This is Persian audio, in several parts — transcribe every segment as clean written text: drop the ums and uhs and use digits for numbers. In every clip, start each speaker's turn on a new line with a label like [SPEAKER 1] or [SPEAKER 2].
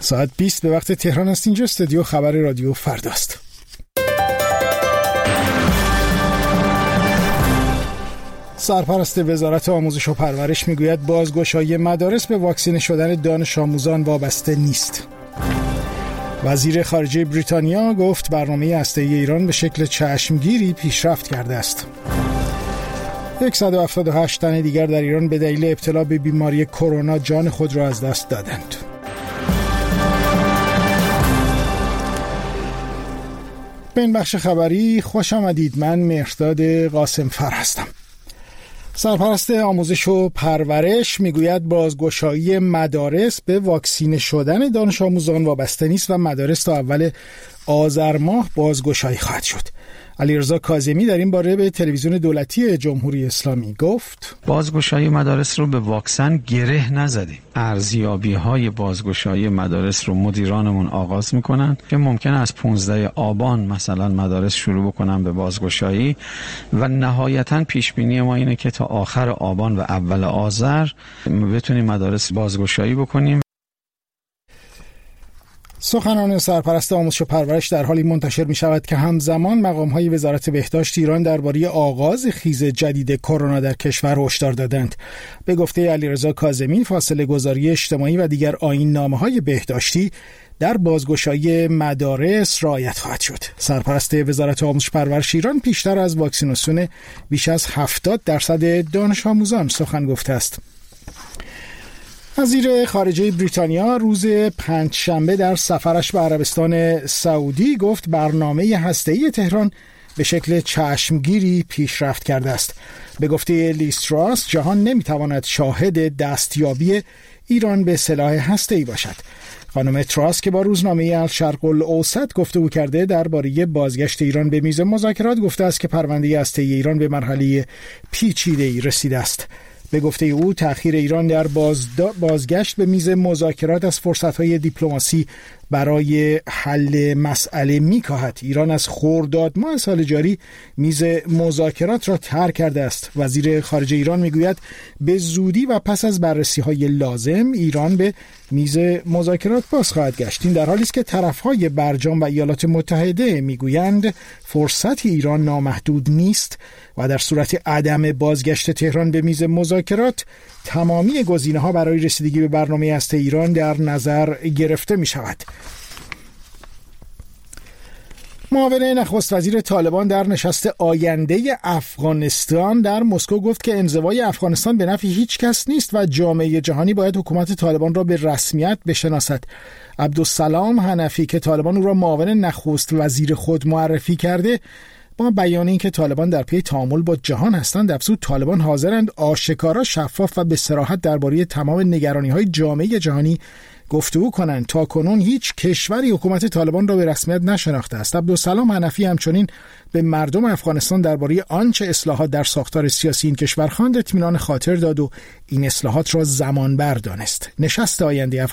[SPEAKER 1] ساعت 20 به وقت تهران است. اینجا استودیو خبر رادیو فرداست. سرپرست وزارت آموزش و پرورش میگوید بازگشایی مدارس به واکسینه شدن دانش آموزان وابسته نیست. وزیر خارجه بریتانیا گفت برنامه هسته‌ای ایران به شکل چشمگیری پیشرفت کرده است. 178 تن دیگر در ایران به دلیل ابتلا به بیماری کرونا جان خود را از دست دادند. به این بخش خبری خوش آمدید. من مهرداد قاسمفر هستم. سرپرست آموزش و پرورش میگوید بازگشایی مدارس به واکسینه شدن دانش آموزان وابسته نیست و مدارس تا اول آذر ماه بازگشایی خواهد شد. علیرضا کاظمی در این باره به تلویزیون دولتی جمهوری اسلامی گفت
[SPEAKER 2] بازگشایی مدارس رو به واکسن گره نزدیم. ارزیابی‌های بازگشایی مدارس رو مدیرانمون آغاز میکنن که ممکنه از 15 آبان مثلا مدارس شروع بکنن به بازگشایی و نهایتاً پیش بینی ما اینه که تا آخر آبان و اول آذر بتونیم مدارس بازگشایی بکنیم.
[SPEAKER 1] سخنان سرپرست آموزش و پرورش در حالی منتشر می شود که همزمان مقام‌های وزارت بهداشت ایران درباره آغاز خیز جدید کرونا در کشور هشدار دادند. به گفته علیرضا کاظمی فاصله گذاری اجتماعی و دیگر آیین‌نامه‌های بهداشتی در بازگشایی مدارس رعایت خواهد شد. سرپرست وزارت آموزش و پرورش ایران پیشتر از واکسیناسیون بیش از 70% دانش آموزان سخن گفته است. وزیر خارجه بریتانیا روز پنجشنبه در سفرش به عربستان سعودی گفت برنامه هسته‌ای تهران به شکل چشمگیری پیشرفت کرده است. به گفته لیز تراس جهان نمیتواند شاهد دستیابی ایران به سلاح هسته‌ای باشد. خانم تراس که با روزنامه الشرق الاوسط گفتگو کرده درباره بازگشت ایران به میز مذاکرات گفته است که پرونده هسته‌ای ایران به مرحله پیچیده‌ای رسیده است. به گفته او تأخیر ایران در بازگشت به میز مذاکرات از فرصت‌های دیپلماسی برای حل مسئله می‌کاهد. ایران از خرداد ماه سال جاری میز مذاکرات را ترک کرده است. وزیر خارجه ایران میگوید به زودی و پس از بررسی‌های لازم ایران به میز مذاکرات باز خواهد گشت. این در حالی است که طرف‌های برجام و ایالات متحده میگویند فرصت ایران نامحدود نیست و در صورت عدم بازگشت تهران به میز مذاکرات تمامی گزینه‌ها برای رسیدگی به برنامه هسته‌ای ایران در نظر گرفته می‌شود. معاون نخست وزیر طالبان در نشست آینده افغانستان در مسکو گفت که انزوای افغانستان به نفع هیچ کس نیست و جامعه جهانی باید حکومت طالبان را به رسمیت بشناسد. عبدالسلام حنفی که طالبان او را معاون نخست وزیر خود معرفی کرده با بیان این که طالبان در پی تعامل با جهان هستند افزود طالبان حاضرند آشکارا، شفاف و به صراحت درباره تمام نگرانی‌های جامعه جهانی گفتگو کنند. تا کنون هیچ کشوری حکومت طالبان را به رسمیت نشناخته است. عبدالسلام حنفی همچنین به مردم افغانستان درباره آنچه اصلاحات در ساختار سیاسی این کشور خواند اطمینان خاطر داد و این اصلاحات را زمانبر دانست. نشست آینده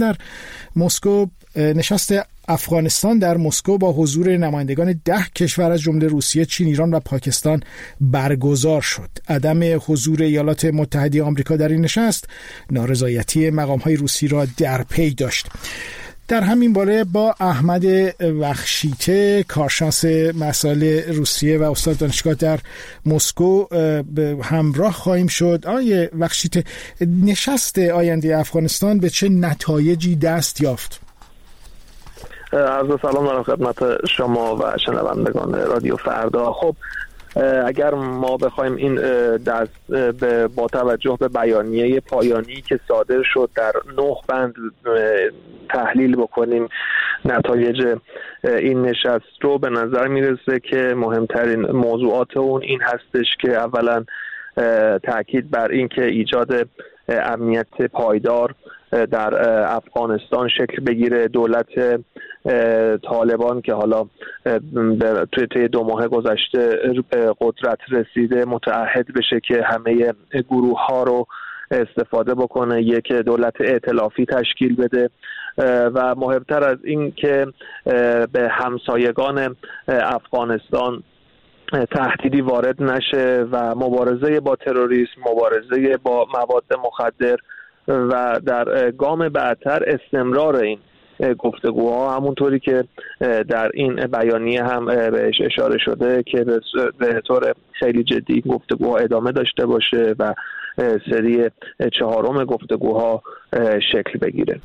[SPEAKER 1] افغانستان در مسکو با حضور نمایندگان 10 کشور از جمله روسیه، چین، ایران و پاکستان برگزار شد. عدم حضور ایالات متحده آمریکا در این نشست نارضایتی مقام‌های روسی را در پی داشت. در همین باره با احمد وخشیته کارشناس مسائل روسیه و استاد دانشگاه در مسکو به همراه خواهیم شد. آقای وخشیته، نشست آینده افغانستان به چه نتایجی دست یافت؟
[SPEAKER 3] عرض سلام دارم خدمت شما و شنوندگان رادیو فردا. خب اگر ما بخوایم این دست با توجه به بیانیه پایانی که صادر شد در 9 بند تحلیل بکنیم نتایج این نشست رو، به نظر میرسه که مهمترین موضوعات اون این هستش که اولا تاکید بر این که ایجاد امنیت پایدار در افغانستان شکل بگیره. دولت طالبان که حالا توی 2 ماه گذشته به قدرت رسیده متعهد بشه که همه گروه ها رو استفاده بکنه، یک دولت ائتلافی تشکیل بده و مهمتر از این که به همسایگان افغانستان تهدیدی وارد نشه و مبارزه با تروریسم، مبارزه با مواد مخدر و در گام بعدتر استمرار این گفتگوها، همونطوری که در این بیانیه هم بهش اشاره شده که به طور خیلی جدی گفتگوها ادامه داشته باشه و سری 4 گفتگوها شکل بگیره.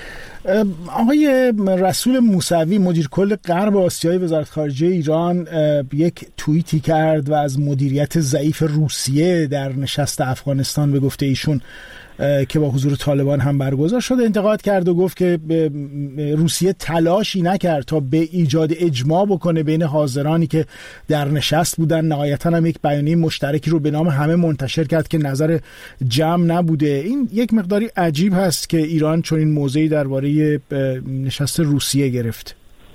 [SPEAKER 1] آقای رسول موسوی مدیر کل غرب آسیای وزارت خارجه ایران یک توییتی کرد و از مدیریت ضعیف روسیه در نشست افغانستان به گفته ایشون که با حضور طالبان هم برگزار شده انتقاد کرد و گفت که روسیه تلاشی نکرد تا به ایجاد اجماع بکنه بین حاضرانی که در نشست بودن. نهایتاً هم یک بیانیه مشترکی رو به نام همه منتشر کرد که نظر جمع نبوده. این یک مقداری عجیب هست که ایران چون این موضعی درباره نشست روسیه گرفت.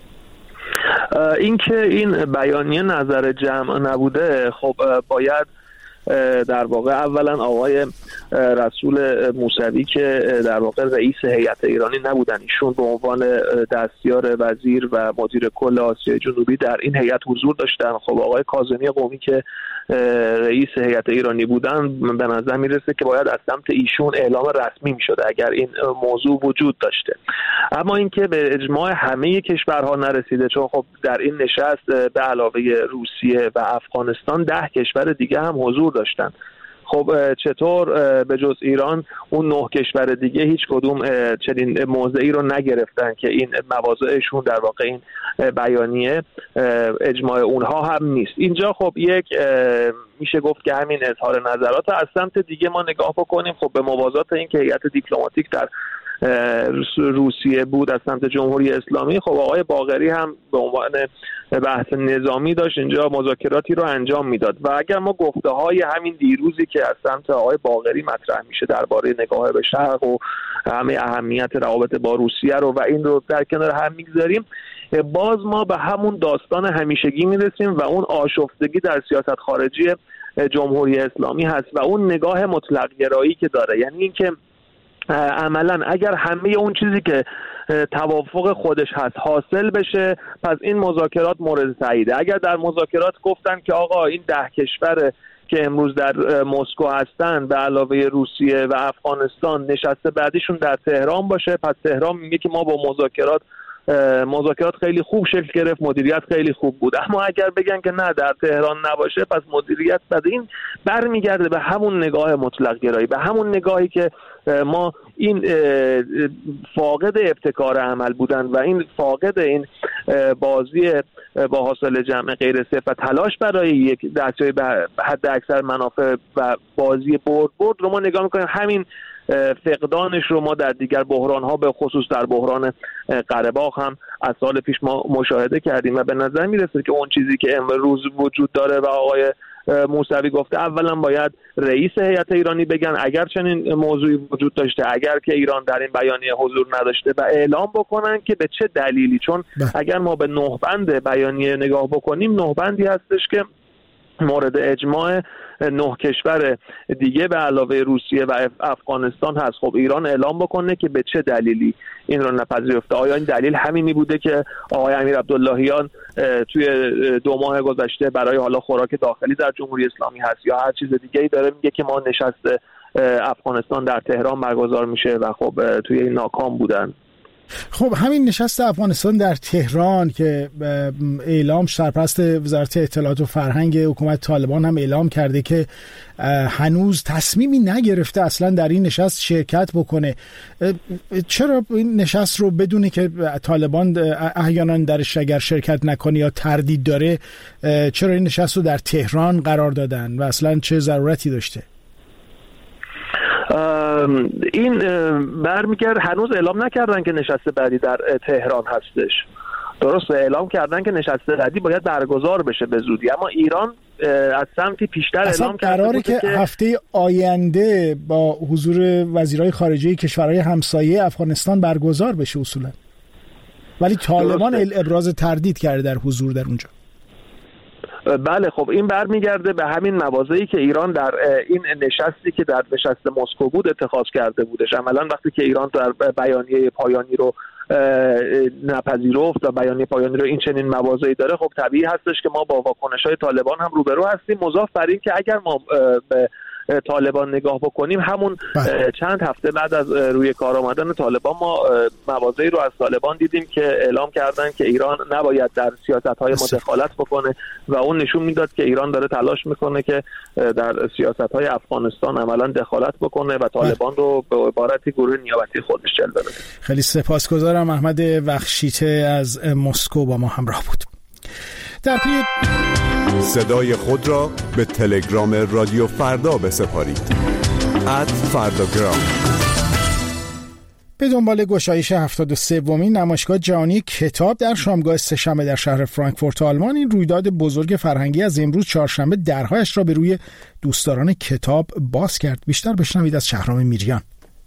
[SPEAKER 3] این که این بیانیه نظر جمع نبوده، خب باید در واقع اولا آقای رسول موسوی که در واقع رئیس هیئت ایرانی نبودن، ایشون به عنوان دستیار وزیر و مدیر کل آسیای جنوبی در این هیئت حضور داشتن. خب آقای کاظمی قومی که رئیس هیئت ایرانی بودن، به نظر میرسه که باید از سمت ایشون اعلام رسمی میشده اگر این موضوع وجود داشته. اما اینکه به اجماع همه کشورها نرسیده، چون خب در این نشست به علاوه روسیه و افغانستان 10 کشور دیگه هم حضور داشتن. خب چطور به جز ایران اون 9 کشور دیگه هیچ کدوم چنین موضعی رو نگرفتن که این مواضعشون در واقع این بیانیه اجماع اونها هم نیست. اینجا خب یک میشه گفت که همین اظهار نظرات. از سمت دیگه ما نگاه بکنیم، خب به موازات این که هیئت دیپلماتیک در روسیه بود از سمت جمهوری اسلامی، خب آقای باقری هم به عنوان بحث نظامی داشت اینجا مذاکراتی رو انجام میداد. و اگر ما گفته های همین دیروزی که از سمت آقای باقری مطرح میشه درباره نگاه به شرق و همه اهمیت روابط با روسیه رو و این رو در کنار هم میگذاریم، باز ما به همون داستان همیشگی میرسیم و اون آشفتگی در سیاست خارجی جمهوری اسلامی هست و اون نگاه مطلق گرایی که داره. یعنی اینکه عملا اگر همه اون چیزی که توافق خودش هست حاصل بشه، پس این مذاکرات مورد تاییده. اگر در مذاکرات گفتن که آقا این 10 کشور که امروز در مسکو هستن به علاوه روسیه و افغانستان نشست بعدیشون در تهران باشه، پس تهران میگه که ما با مذاکرات خیلی خوب شکل گرفت، مدیریت خیلی خوب بود. اما اگر بگن که نه در تهران نباشه، پس مدیریت بعد این برمیگرده به همون نگاه مطلق گرایی، به همون نگاهی که ما این فاقد ابتکار عمل بودن و این فاقد این بازی با حاصل جمع غیر صفر و تلاش برای یک دستیابی به حد اکثر منافع و بازی برد رو ما نگاه میکنیم. همین فقدانش رو ما در دیگر بحران‌ها به خصوص در بحران قره باغ هم از سال پیش ما مشاهده کردیم و به نظر میرسه که اون چیزی که امروز وجود داره و آقای موسوی گفته، اولا باید رئیس هیئت ایرانی بگن اگر چنین موضوعی وجود داشته، اگر که ایران در این بیانیه حضور نداشته و اعلام بکنن که به چه دلیلی. چون اگر ما به 9 بند بیانیه نگاه بکنیم، 9 بندی هستش که مورد اجماع 9 کشور دیگه به علاوه روسیه و افغانستان هست. خب ایران اعلام بکنه که به چه دلیلی این رو نپذیرفته. آیا این دلیل همینی بوده که آقای امیر عبداللهیان توی 2 ماه گذشته برای حالا خوراک داخلی در جمهوری اسلامی هست، یا هر چیز دیگه‌ای داره میگه که ما نشست افغانستان در تهران برگزار میشه و خب توی این ناکام بودن.
[SPEAKER 1] خب همین نشست افغانستان در تهران که اعلام سرپرست وزارت اطلاعات و فرهنگ حکومت طالبان هم اعلام کرده که هنوز تصمیمی نگرفته اصلا در این نشست شرکت بکنه، چرا این نشست رو بدونه که طالبان احیانا درش اگر شرکت نکنه یا تردید داره، چرا این نشست رو در تهران قرار دادن و اصلا چه ضرورتی داشته؟
[SPEAKER 3] این برمیگرد هنوز اعلام نکردن که نشست بعدی در تهران هستش. درست اعلام کردن که نشست بعدی باید برگزار بشه به زودی، اما ایران از سمتی پیشتر اعلام کرده
[SPEAKER 1] قراره که هفته آینده با حضور وزیرای خارجه کشورهای همسایه افغانستان برگزار بشه اصولا، ولی طالبان ابراز تردید کرده در حضور در اونجا.
[SPEAKER 3] بله، خب این برمیگرده به همین مواضعی که ایران در این نشستی که در نشست مسکو بود اتخاذ کرده بودش. عملا وقتی که ایران در بیانیه پایانی رو نپذیرفت و بیانیه پایانی رو این چنین مواضعی داره، خب طبیعی هستش که ما با واکنش‌های طالبان هم روبرو هستیم. مضاف بر این که اگر ما به طالبان نگاه بکنیم، همون چند هفته بعد از روی کار آمدن طالبان ما مواضعی رو از طالبان دیدیم که اعلام کردن که ایران نباید در سیاست‌های ما دخالت بکنه و اون نشون میداد که ایران داره تلاش میکنه که در سیاست‌های افغانستان عملاً دخالت بکنه و طالبان رو به عبارتی گروه نیابتی خودش جلوه بده.
[SPEAKER 1] خیلی سپاسگزارم. احمد وخشیته از مسکو با ما همراه بود. در پی
[SPEAKER 4] صدای خود را به تلگرام رادیو فردا بسپارید @فرداگرام.
[SPEAKER 1] به دنبال گشایش 73مین نمایشگاه جهانی کتاب در شامگاه سه‌شنبه در شهر فرانکفورت آلمان، این رویداد بزرگ فرهنگی از امروز چهارشنبه درهایش را به روی دوستداران کتاب باز کرد. بیشتر بشنوید از شهرام میریان.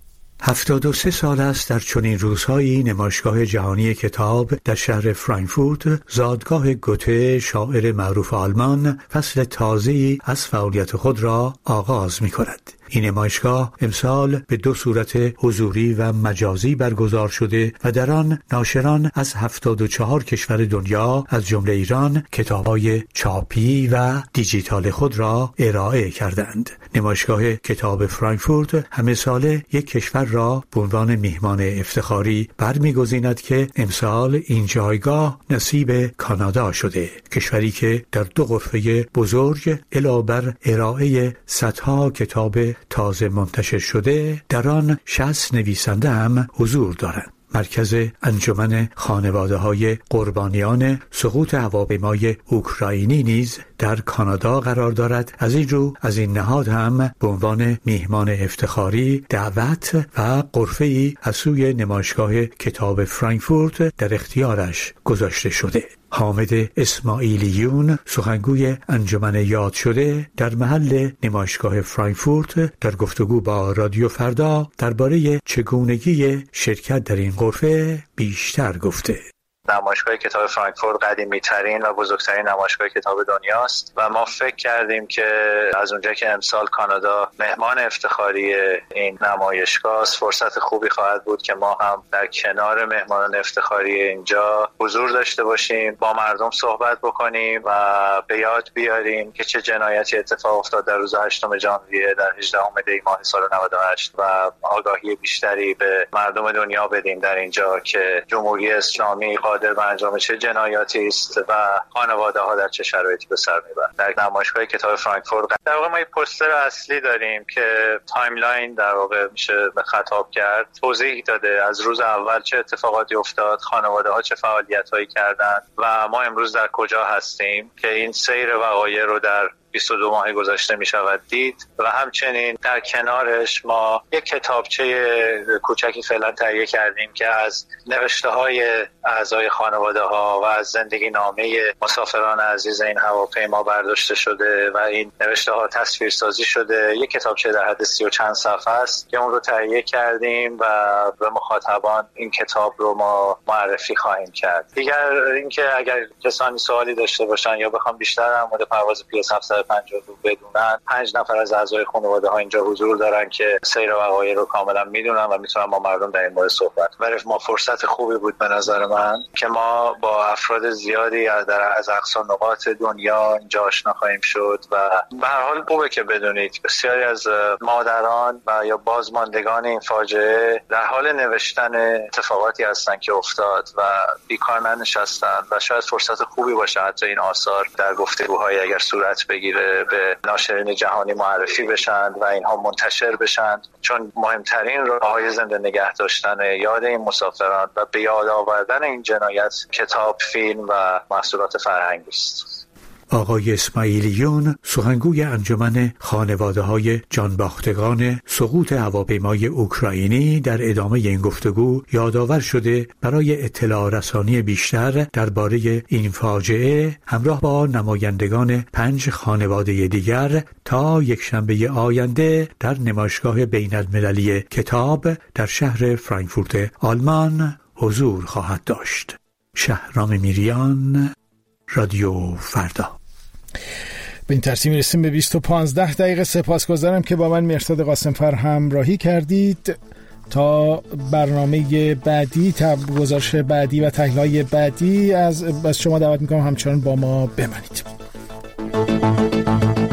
[SPEAKER 5] 73 سال است در چنین روزهایی نمایشگاه جهانی کتاب در شهر فرانکفورت، زادگاه گوته شاعر معروف آلمان، فصل تازه‌ای از فعالیت خود را آغاز می‌کند. این نمایشگاه امسال به 2 صورت حضوری و مجازی برگزار شده و در آن ناشران از 74 کشور دنیا از جمله ایران کتاب‌های چاپی و دیجیتال خود را ارائه کردند. نمایشگاه کتاب فرانکفورت همه ساله یک کشور را به عنوان میهمان افتخاری برمی‌گزیند که امسال این جایگاه نصیب کانادا شده، کشوری که در 2 غرفه بزرگ علاوه بر ارائه صدها کتاب تازه منتشر شده در آن 60 نویسنده هم حضور دارند. مرکز انجمن خانواده‌های قربانیان سقوط هواپیمای اوکراینی نیز در کانادا قرار دارد. از این رو از این نهاد هم به عنوان میهمان افتخاری دعوت و غرفه‌ای از سوی نمایشگاه کتاب فرانکفورت در اختیارش گذاشته شده. حامد اسماعیلیون، سخنگوی انجمن یاد شده، در محل نمایشگاه فرانکفورت در گفتگو با رادیو فردا درباره چگونگی شرکت در این غرفه بیشتر گفته.
[SPEAKER 6] نمایشگاه کتاب فرانکفورت قدیمی‌ترین و بزرگترین نمایشگاه کتاب دنیاست و ما فکر کردیم که از اونجا که امسال کانادا مهمان افتخاری این نمایشگاه است، فرصت خوبی خواهد بود که ما هم در کنار مهمانان افتخاری اینجا حضور داشته باشیم، با مردم صحبت بکنیم و به یاد بیاریم که چه جنایتی اتفاق افتاد در روز 8 ژانویه در 18 دی ماه سال 98 و آگاهی بیشتری به مردم دنیا بدیم در اینجا که جمهوری اسلامی قادر به انجام چه جنایاتی است و خانواده ها در چه شرایطی به سر میبرند. در نمایشگاه کتاب فرانکفورت در واقع ما یک پوستر اصلی داریم که تایملاین در واقع میشه به خطاب کرد، توضیح داده از روز اول چه اتفاقاتی افتاد، خانواده ها چه فعالیت هایی کردند و ما امروز در کجا هستیم که این سیر وقایع رو در 22 ماه گذشته می شود دید و همچنین در کنارش ما یک کتابچه کوچکی فعلا تهیه کردیم که از نوشته های اعضای خانواده ها و از زندگی نامه مسافران عزیز این هواپیما برداشته شده و این نوشته ها تصویر سازی شده. یک کتابچه در حد 30 و چند صفحه است که اون رو تهیه کردیم و به مخاطبان این کتاب رو ما معرفی خواهیم کرد. دیگر اینکه اگر کسانی سوالی داشته باشن یا بخوام بیشتر در مورد پرواز PS 752 بدونن، 5 نفر از اعضای خانواده ها اینجا حضور دارن که سیر وقایع رو کاملا میدونن و میتونن با مردم در این مورد صحبت کنن. ما فرصت خوبی بود به نظر من که ما با افراد زیادی از اقصا نقاط دنیا اینجا آشنا خواهیم شد و به هر حال خوبه که بدونید بسیاری از مادران و یا بازماندگان این فاجعه در حال نوشتن اتفاقاتی هستن که افتاد و بیکار ننشستن و شاید فرصت خوبی باشه حتی این آثار در گفتگوهای اگر صورت بگیره به ناشرین جهانی معرفی بشن و اینها منتشر بشن، چون مهمترین راههای زنده نگه داشتن یاد این مسافران و به یاد آوردن این جنایت کتاب، فیلم و محصولات فرهنگی است.
[SPEAKER 5] آقای اسماعیلیون، سخنگوی انجمن خانواده‌های جانباختگان سقوط هواپیمای اوکراینی، در ادامه این گفتگو یادآور شده برای اطلاع رسانی بیشتر درباره این فاجعه همراه با نمایندگان 5 خانواده دیگر تا یکشنبه آینده در نمایشگاه بین‌المللی کتاب در شهر فرانکفورت آلمان حضور خواهد داشت. شهرام میریان، رادیو فردا.
[SPEAKER 1] به این ترتیب میرسیم به 20:15. سپاسگزارم که با من مرداد قاسمفر همراهی کردید. تا برنامه بعدی، گزارش بعدی و تحلیل‌های بعدی از شما دعوت میکنم همچنان با ما بمانید.